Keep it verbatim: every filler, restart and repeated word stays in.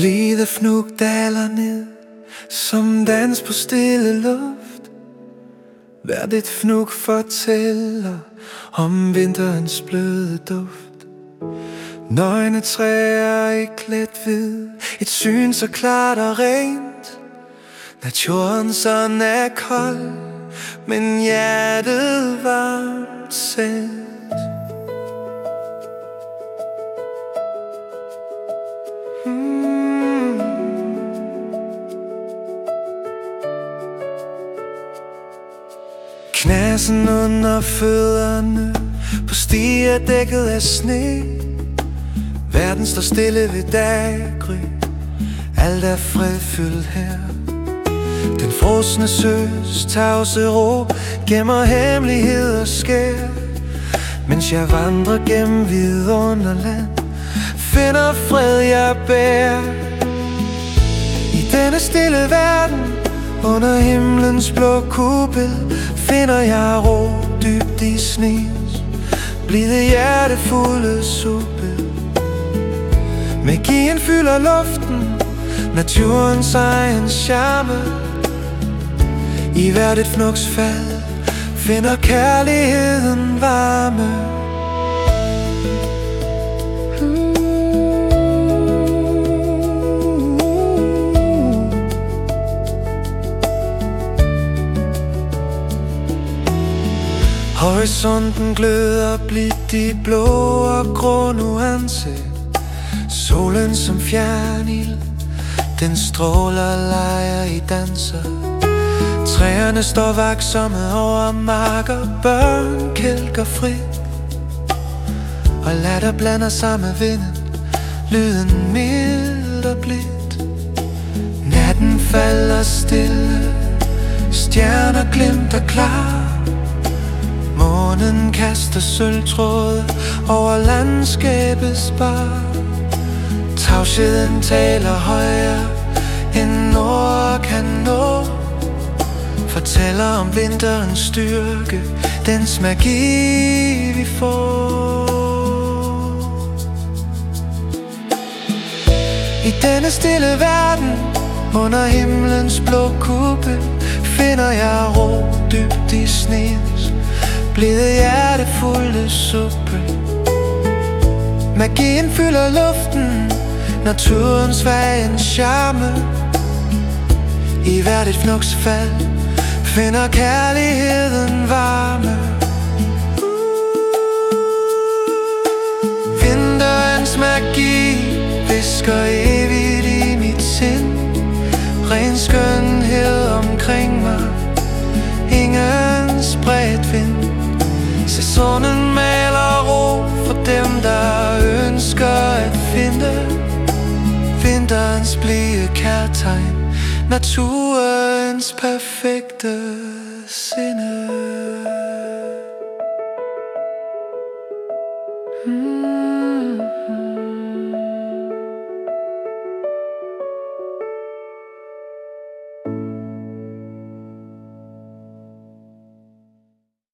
Blide fnug daler ned som dans på stille luft. Hvert et fnug fortæller om vinterens bløde duft. Nøgne træer i klædt hvid, et syn så klart og rent. Naturen sådan er kold, men hjertet varmt sendt. mm. Knæsen under fødderne på stier dækket af sne. Verden står stille ved daggry, alt er fredfyldt her. Den frosne søs tavse ro gemmer hemmeligheder skær. Mens jeg vandrer gennem vidunderland, finder fred jeg bærer. I denne stille verden, under himlens blå kuppel, finder jeg ro dybt i snes blide hjertefulde suppe. Magien fylder luften, naturens egen charme. I hvert et fnugs fald finder kærligheden varme. Horisonten gløder blidt i blå og grå nuance. Solen som fjernild, den stråler leger i danser. Træerne står vaksomme over marker, børn kælker frit. Og latter blander sig med vinden, lyden mild og blidt. Natten falder stille, stjerner glimter klar. Månen kaster sølvtråde over landskabets bar. Tavsheden taler højere end ord kan nå. Fortæller om vinterens styrke, dens magi vi får. I denne stille verden, under himlens blå kuppel, finder jeg ro dybt i snes blide hjertefulde suppe. Magien fylder luften, naturens vejen charme. I hvert et fnugs fald finder kærligheden varme. Vinterens magi visker evigt i mit sind. Ren skønhed omkring mig, ingen spredt vind. Sæsonen maler ro for dem, der ønsker at finde vinterens blide kærtegn, naturens perfekte sinde. mm.